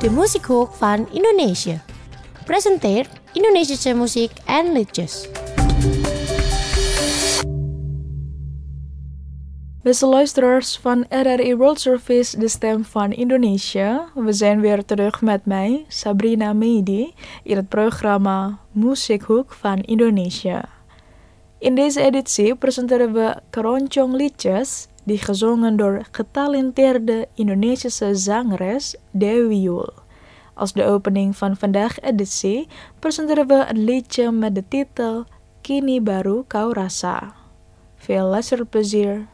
de Musikhoek van Indonesië. Presenteert Indonesische muziek en liedjes. Beste luisteraars van RRI World Service, de stem van Indonesië. We zijn weer terug met mij, Sabrina Mehdi, in het programma Musikhoek van Indonesië. In deze editie presenteren we keroncong liedjes die gezongen door getalenteerde Indonesische zangeres Dewi Yull. Als de opening van vandaag editie presenteren we een liedje met de titel Kini Baru Kau Rasa. Veel luisterplezier.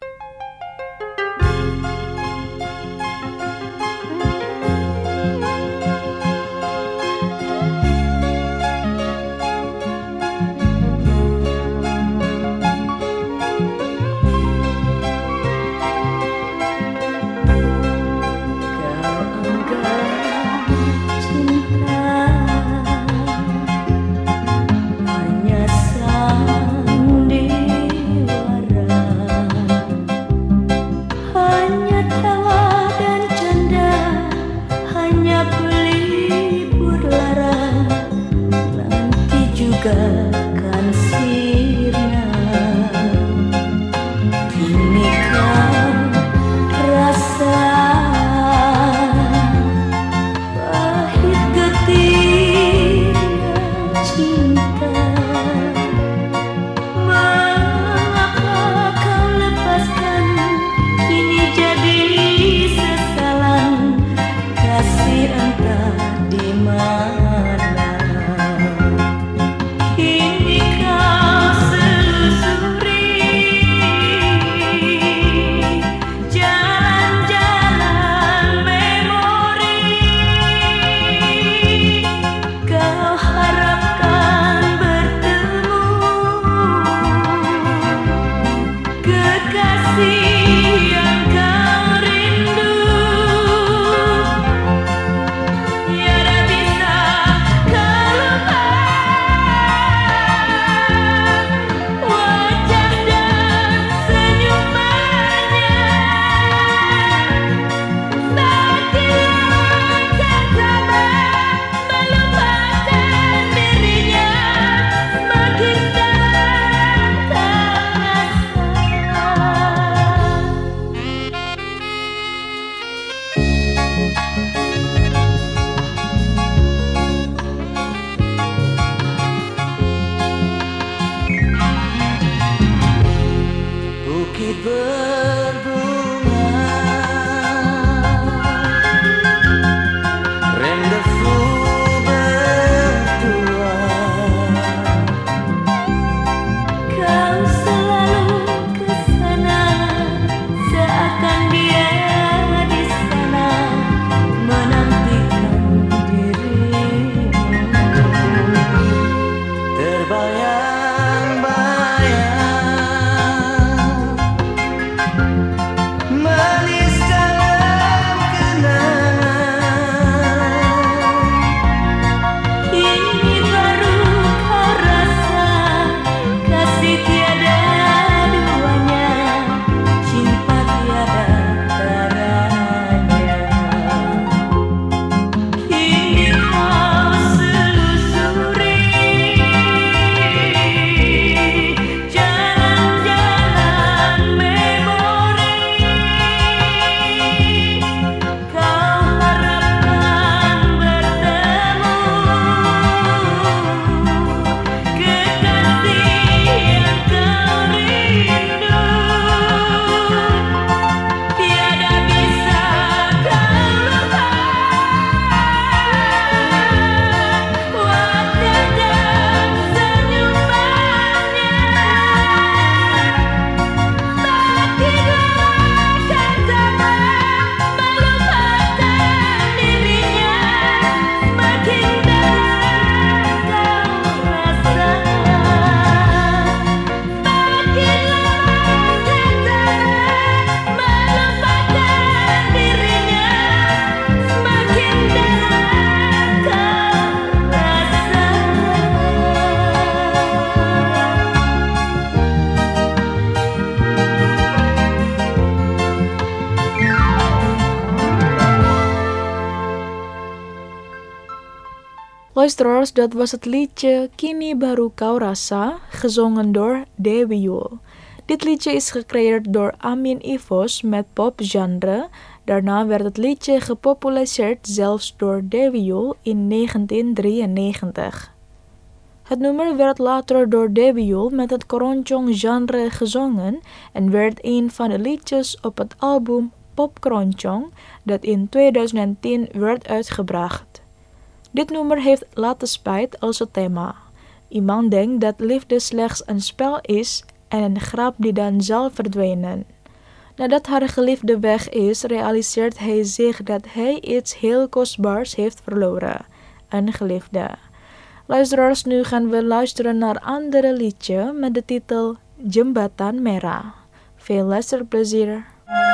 Luisteraars, dat was het liedje Kini Baru Kau Rasa, gezongen door Dewi Yull. Dit liedje is gecreëerd door Amin Ivos met popgenre. Daarna werd het liedje gepopulariseerd zelfs door Dewi Yull in 1993. Het nummer werd later door Dewi Yull met het keroncong-genre gezongen en werd een van de liedjes op het album Pop Keroncong dat in 2010 werd uitgebracht. Dit nummer heeft Latte Spijt als het thema. Iemand denkt dat liefde slechts een spel is en een grap die dan zal verdwijnen. Nadat haar geliefde weg is, realiseert hij zich dat hij iets heel kostbaars heeft verloren, een geliefde. Luisteraars, nu gaan we luisteren naar een andere liedje met de titel Jembatan Merah. Veel luisterplezier.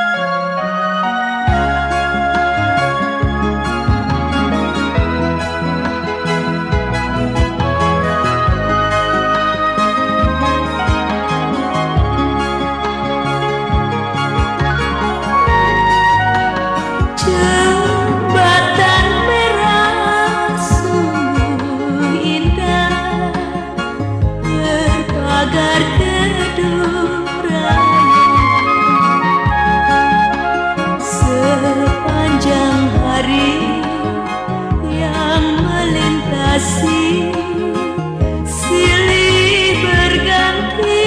Silih berganti,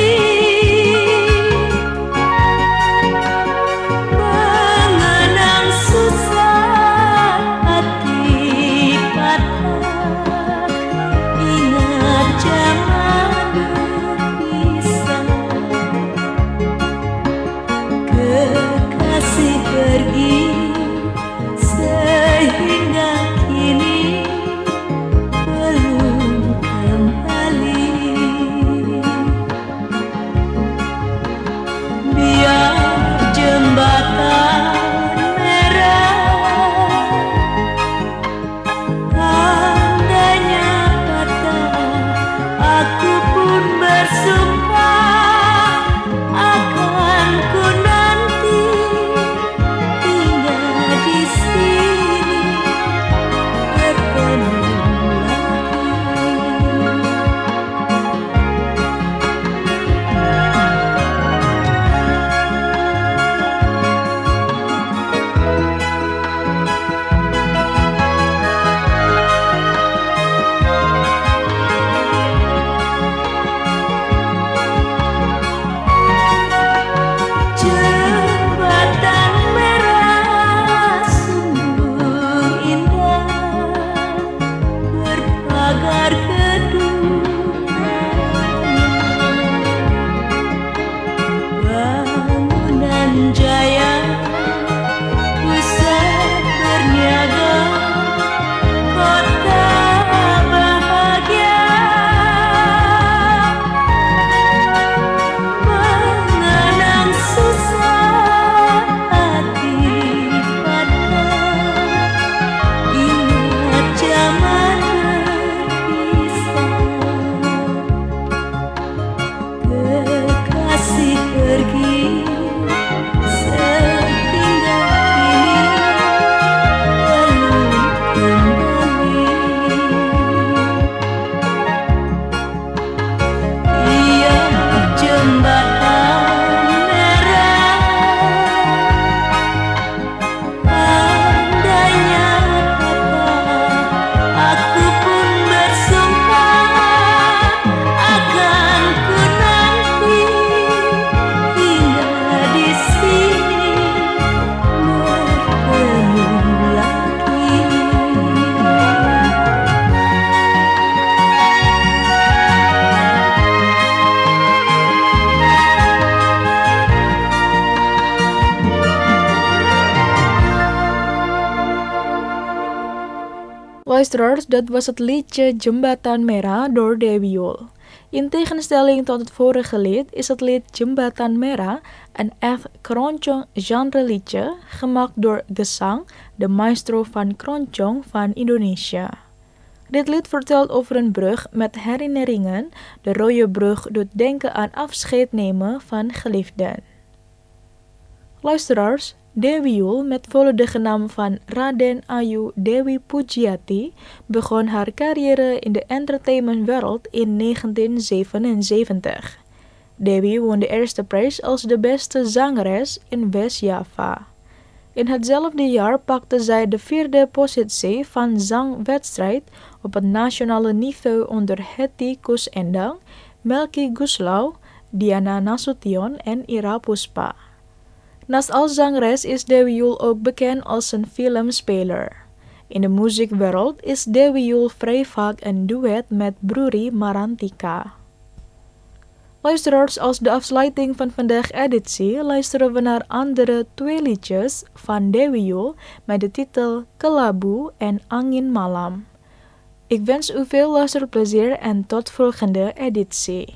mengenang susah hati patah, ingat zaman berpisah, kekasih pergi sehingga kini belum kembali. Biar jembatan merah andainya patah, aku pun bersumpah akan ku nanti tinggal di sini bertemu jembatan merah sungguh indah, berpagar kedua, bangunan jaya, pusat berniaga, kota bahagia, mengenang susah hati patah, ingat zaman berpisah, kekasih pergi sehingga kini belum kembali. Ia jembatan merah, andainya patah, aku pun bersumpah akan ku nanti tinggal di sini bertemu lagi. Luisteraars, dat was het liedje Jembatan Merah door Dewi Yull. In tegenstelling tot het vorige lied is het lied Jembatan Merah een echt keroncong genre liedje gemaakt door Gesang, de maestro van keroncong van Indonesia. Dit lied vertelt over een brug met herinneringen. De rode brug doet denken aan afscheid nemen van geliefden. Luisteraars, Dewi Yull, met volledige naam van Raden Ayu Dewi Pujiati, begon haar carrière in de entertainmentwereld in 1977. Dewi won de eerste prijs als de beste zangeres in West-Java. In hetzelfde jaar pakte zij de 4e positie van zangwedstrijd op het nationale niveau onder Hetty Koes Endang, Melky Goeslaw, Diana Nasution en Ira Puspa. Naast als zangeres is Dewi Yull ook bekend als een filmspeler. In de muziekwereld is Dewi Yull vrij vaak een duet met Bruri Marantika. Luisteraars, als de afsluiting van vandaag editie luisteren we naar andere 2 liedjes van Dewi Yull met de titel Kelabu en Angin Malam. Ik wens u veel luisterplezier en tot volgende editie.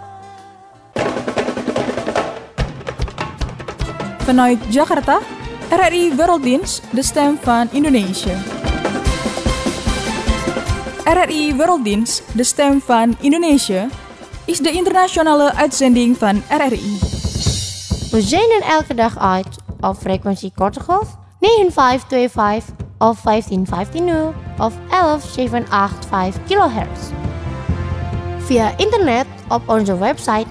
Vanuit Jakarta, RRI Werelddienst, de stem van Indonesië. RRI Werelddienst, de stem van Indonesië, is de internationale uitzending van RRI. We zenden elke dag uit op frequentie korte golf 9525 of 15150 of 11785 kHz. Via internet op onze website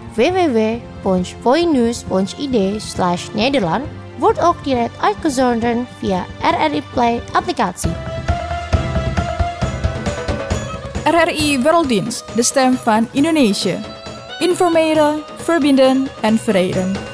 www.voinews.id/Nederland wordt ook direct uitgezonden via RRI Play applicatie. RRI Werelddienst, de stem van Indonesië. Informeren, verbinden en verenigen.